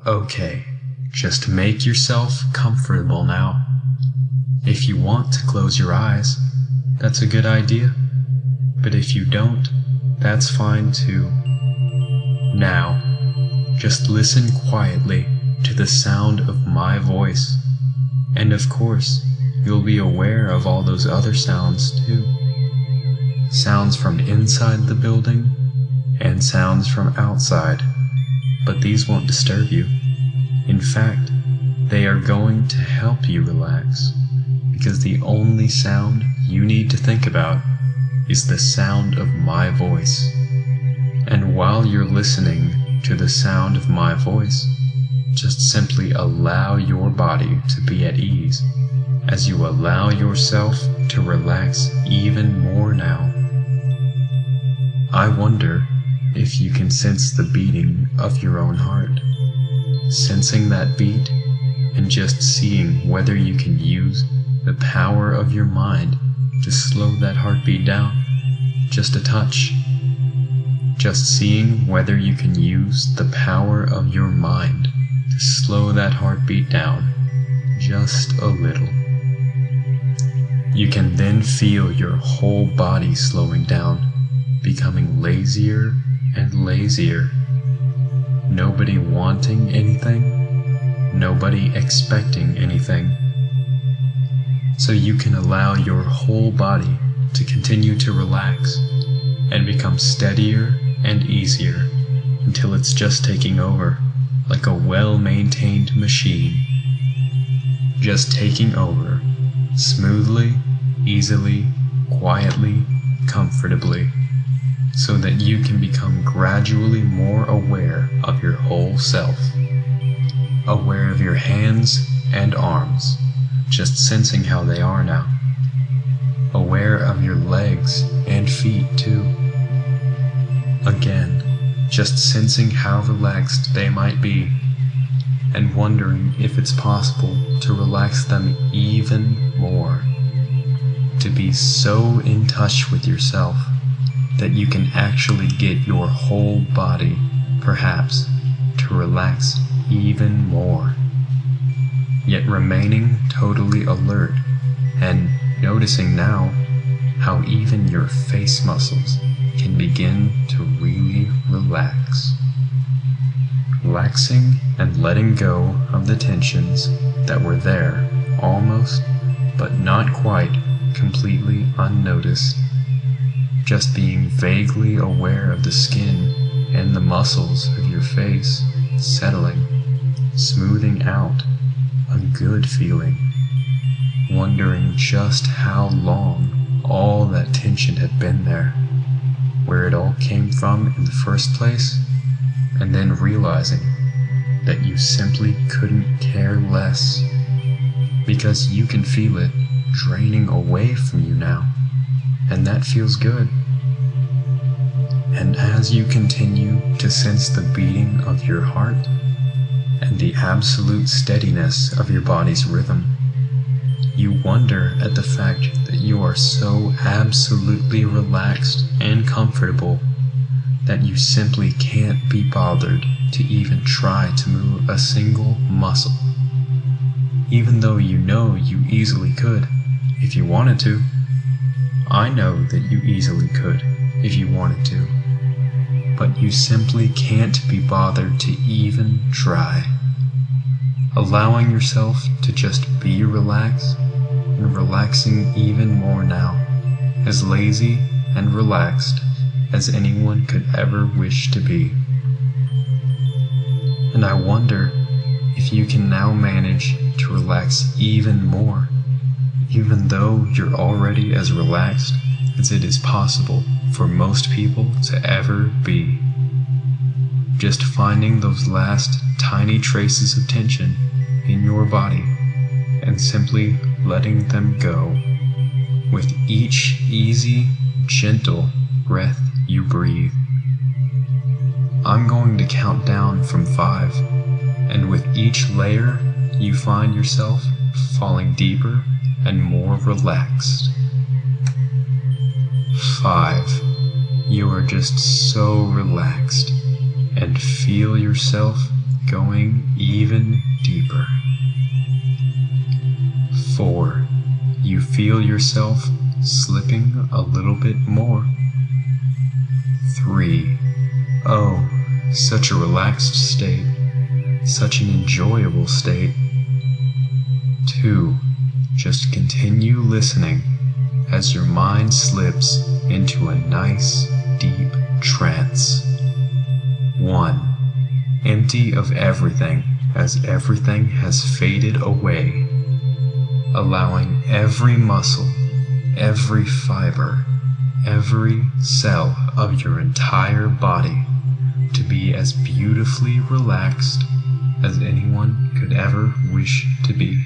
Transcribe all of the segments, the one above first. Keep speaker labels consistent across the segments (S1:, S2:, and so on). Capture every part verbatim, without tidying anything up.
S1: Okay, just make yourself comfortable now. If you want to close your eyes, that's a good idea. But if you don't, that's fine too. Now, just listen quietly to the sound of my voice. And of course, you'll be aware of all those other sounds too. Sounds from inside the building and sounds from outside. But these won't disturb you. In fact, they are going to help you relax, because the only sound you need to think about is the sound of my voice. And while you're listening to the sound of my voice, just simply allow your body to be at ease as you allow yourself to relax even more now. I wonder if you can sense the beating of your own heart, sensing that beat and just seeing whether you can use the power of your mind to slow that heartbeat down just a touch. Just seeing whether you can use the power of your mind to slow that heartbeat down just a little. You can then feel your whole body slowing down, becoming lazier and lazier. Nobody wanting anything, nobody expecting anything. So you can allow your whole body to continue to relax and become steadier and easier until it's just taking over like a well-maintained machine. Just taking over, smoothly, easily, quietly, comfortably, so that you can become gradually more aware of your whole self. Aware of your hands and arms, just sensing how they are now. Aware of your legs and feet too. Again, just sensing how relaxed they might be, and wondering if it's possible to relax them even more. To be so in touch with yourself that you can actually get your whole body, perhaps, to relax even more, yet remaining totally alert and noticing now how even your face muscles can begin to really relax. Relaxing and letting go of the tensions that were there, almost, but not quite, completely unnoticed. Just being vaguely aware of the skin and the muscles of your face settling, smoothing out, a good feeling. Wondering just how long all that tension had been there, where it all came from in the first place, and then realizing that you simply couldn't care less, because you can feel it draining away from you now, and that feels good. And as you continue to sense the beating of your heart and the absolute steadiness of your body's rhythm, you wonder at the fact that you are so absolutely relaxed and comfortable that you simply can't be bothered to even try to move a single muscle, even though you know you easily could if you wanted to. I know that you easily could if you wanted to, but you simply can't be bothered to even try. Allowing yourself to just be relaxed, and relaxing even more now, as lazy and relaxed as anyone could ever wish to be. And I wonder if you can now manage to relax even more, even though you're already as relaxed as it is possible for most people to ever be. Just finding those last tiny traces of tension in your body and simply letting them go with each easy, gentle breath you breathe. I'm going to count down from five, and with each layer you find yourself falling deeper and more relaxed. Five. You are just so relaxed and feel yourself going even deeper. Four, you feel yourself slipping a little bit more. Three, oh, such a relaxed state, such an enjoyable state. Two, just continue listening as your mind slips into a nice, deep trance. One, empty of everything as everything has faded away, allowing every muscle, every fiber, every cell of your entire body to be as beautifully relaxed as anyone could ever wish to be.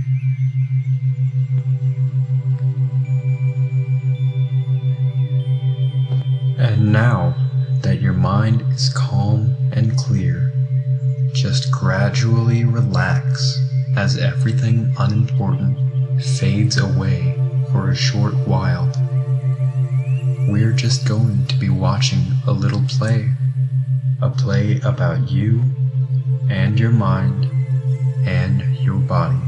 S1: And now that your mind is calm and clear, just gradually relax as everything unimportant fades away for a short while. We're just going to be watching a little play, a play about you and your mind and your body.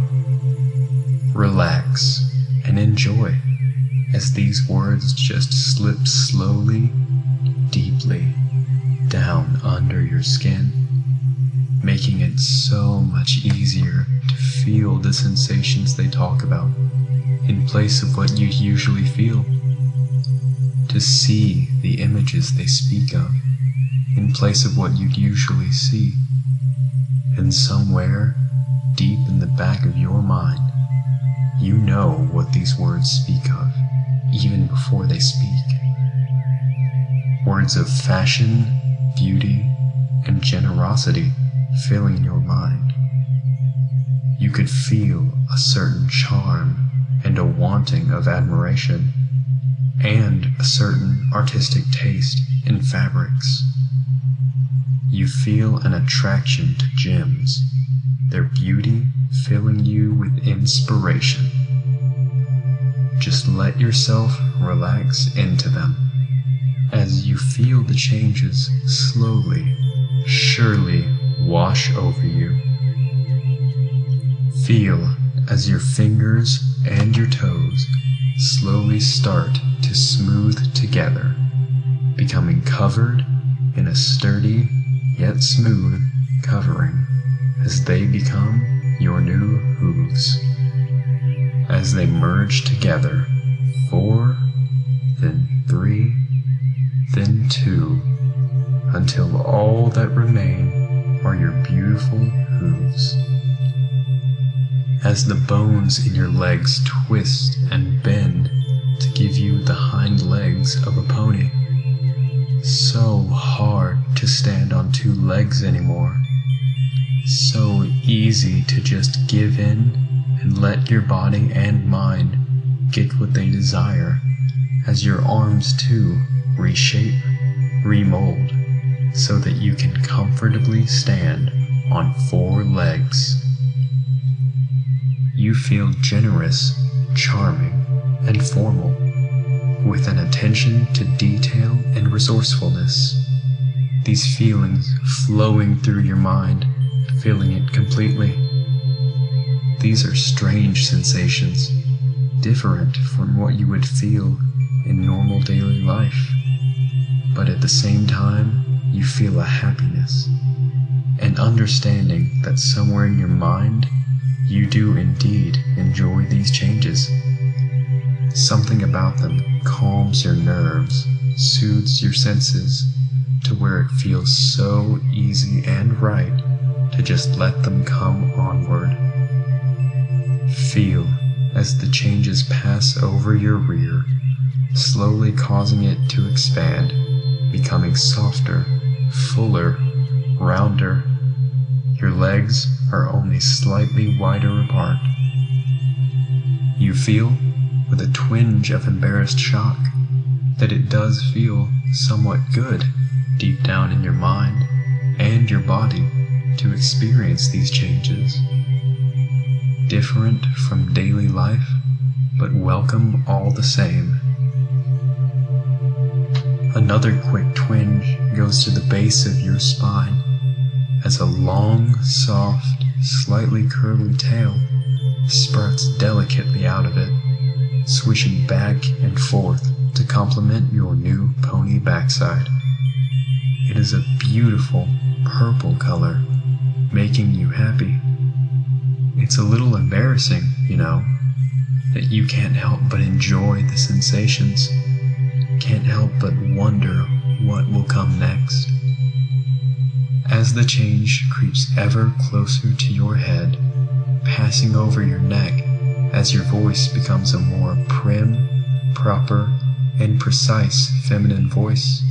S1: Relax and enjoy as these words just slip slowly, deeply down under your skin, making it so much easier to feel the sensations they talk about in place of what you usually feel, to see the images they speak of in place of what you'd usually see, and somewhere deep in the back of your mind, you know what these words speak of even before they speak. Words of fashion, beauty, and generosity filling your mind. You could feel a certain charm and a wanting of admiration, and a certain artistic taste in fabrics. You feel an attraction to gems, their beauty filling you with inspiration. Just let yourself relax into them as you feel the changes slowly, surely wash over you. Feel as your fingers and your toes slowly start to smooth together, becoming covered in a sturdy yet smooth covering as they become your new hooves. As they merge together, four, then three, then two, until all that remain are your beautiful hooves. As the bones in your legs twist and bend to give you the hind legs of a pony. So hard to stand on two legs anymore. So easy to just give in and let your body and mind get what they desire as your arms too reshape, remold, so that you can comfortably stand on four legs. You feel generous, charming, and formal, with an attention to detail and resourcefulness. These feelings flowing through your mind, filling it completely. These are strange sensations, different from what you would feel in normal daily life. But at the same time, you feel a happiness, an understanding that somewhere in your mind, you do indeed enjoy these changes. Something about them calms your nerves, soothes your senses, to where it feels so easy and right to just let them come onward. Feel as the changes pass over your rear, slowly causing it to expand, becoming softer, fuller, rounder. Your legs are only slightly wider apart. You feel, with a twinge of embarrassed shock, that it does feel somewhat good deep down in your mind and your body to experience these changes. Different from daily life, but welcome all the same. Another quick twinge goes to the base of your spine as a long, soft, slightly curly tail sprouts delicately out of it, swishing back and forth to complement your new pony backside. It is a beautiful purple color, making you happy. It's a little embarrassing, you know, that you can't help but enjoy the sensations, can't help but wonder what will come next. As the change creeps ever closer to your head, passing over your neck as your voice becomes a more prim, proper, and precise feminine voice.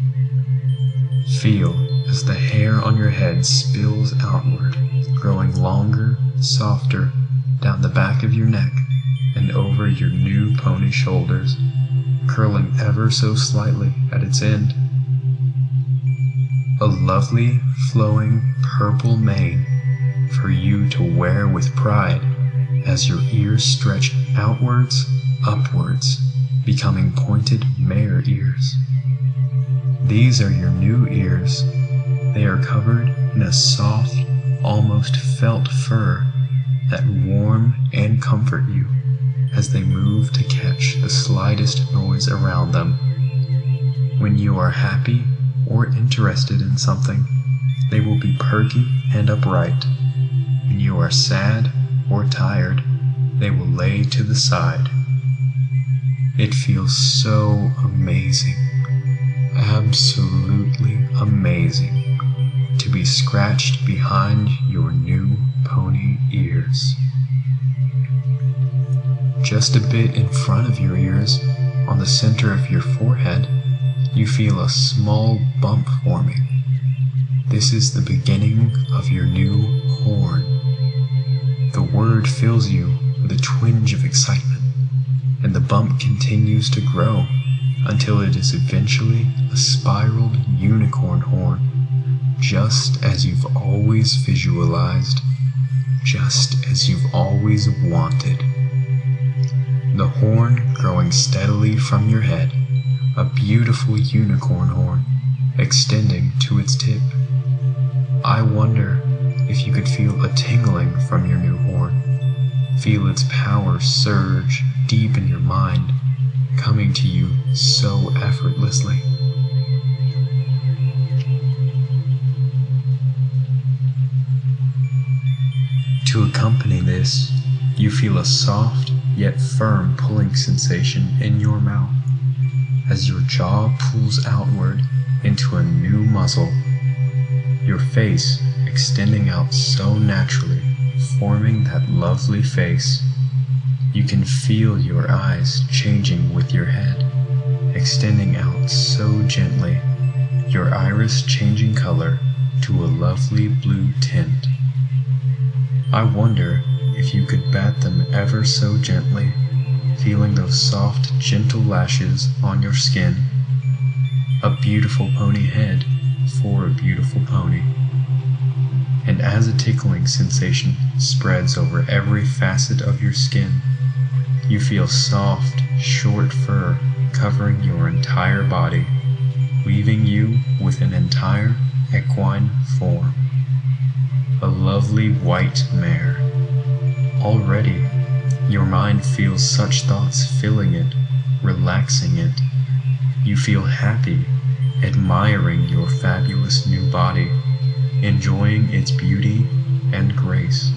S1: Feel as the hair on your head spills outward, growing longer, softer, down the back of your neck and over your new pony shoulders, curling ever so slightly at its end. A lovely, flowing purple mane for you to wear with pride as your ears stretch outwards, upwards, becoming pointed mare ears. These are your new ears. They are covered in a soft, almost felt fur that warm and comfort you as they move to catch the slightest noise around them. When you are happy or interested in something, they will be perky and upright. When you are sad or tired, they will lay to the side. It feels so amazing, absolutely amazing, to be scratched behind your new pony ears. Just a bit in front of your ears, on the center of your forehead, you feel a small bump forming. This is the beginning of your new horn. The word fills you with a twinge of excitement, and the bump continues to grow until it is eventually a spiraled unicorn horn, just as you've always visualized, just as you've always wanted. The horn growing steadily from your head, a beautiful unicorn horn extending to its tip. I wonder if you could feel a tingling from your new horn, feel its power surge deep in your mind, coming to you so effortlessly. To accompany this, you feel a soft yet firm pulling sensation in your mouth as your jaw pulls outward into a new muzzle, your face extending out so naturally, forming that lovely face. You can feel your eyes changing with your head, extending out so gently, your iris changing color to a lovely blue tint. I wonder if you could bat them ever so gently, feeling those soft, gentle lashes on your skin. A beautiful pony head for a beautiful pony. And as a tickling sensation spreads over every facet of your skin, you feel soft, short fur covering your entire body, weaving you with an entire equine form. A lovely white mare. Already, your mind feels such thoughts filling it, relaxing it. You feel happy, admiring your fabulous new body, enjoying its beauty and grace.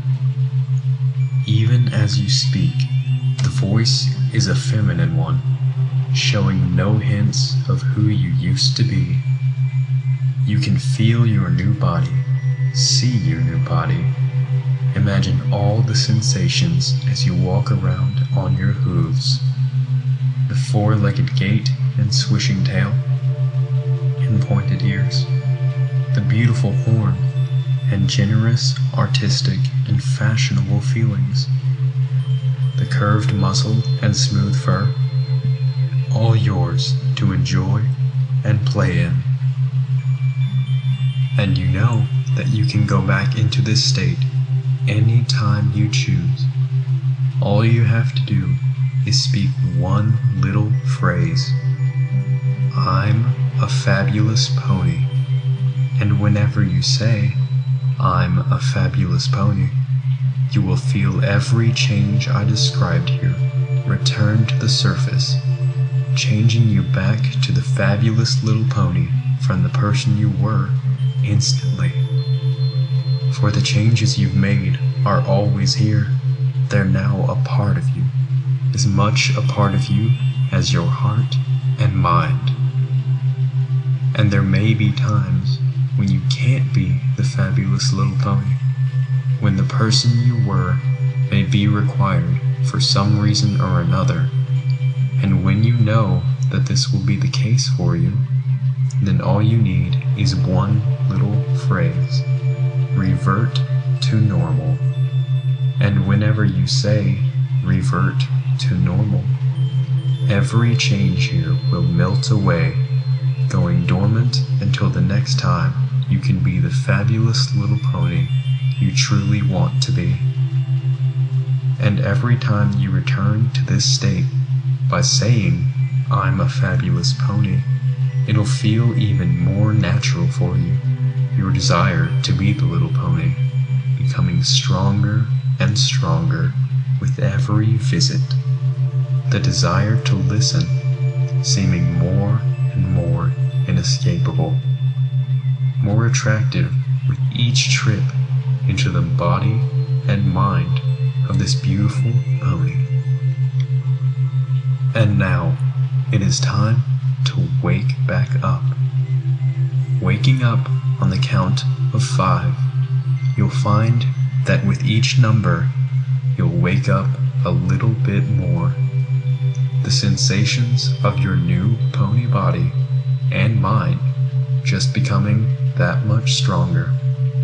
S1: Even as you speak, the voice is a feminine one, showing no hints of who you used to be. You can feel your new body, see your new body. Imagine all the sensations as you walk around on your hooves. The four-legged gait and swishing tail, and pointed ears. The beautiful horn, and generous, artistic, and fashionable feelings. The curved muzzle and smooth fur, all yours to enjoy and play in. And you know that you can go back into this state any time you choose. All you have to do is speak one little phrase. I'm a fabulous pony, And whenever you say, "I'm a fabulous pony," you will feel every change I described here return to the surface, changing you back to the fabulous little pony from the person you were instantly. For the changes you've made are always here. They're now a part of you, as much a part of you as your heart and mind. And there may be times when you can't be the fabulous little pony, when the person you were may be required for some reason or another. And when you know that this will be the case for you, then all you need is one little phrase: revert to normal. And whenever you say, revert to normal, every change here will melt away, going dormant until the next time you can be the fabulous little pony you truly want to be. And every time you return to this state by saying, "I'm a fabulous pony," it'll feel even more natural for you, your desire to be the little pony, becoming stronger and stronger with every visit, the desire to listen seeming more and more inescapable, more attractive with each trip into the body and mind of this beautiful pony. And now it is time to wake back up. Waking up on the count of five, you'll find that with each number, you'll wake up a little bit more. The sensations of your new pony body and mind just becoming that much stronger.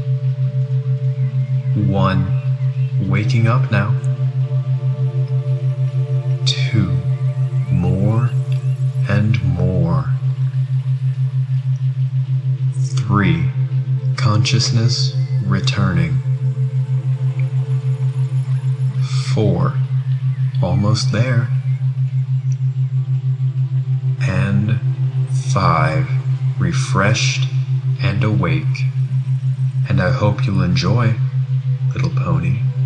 S1: One, waking up now. Two, more and more. Three, consciousness returning. Four, almost there. And five, refreshed and awake. And I hope you'll enjoy, little pony.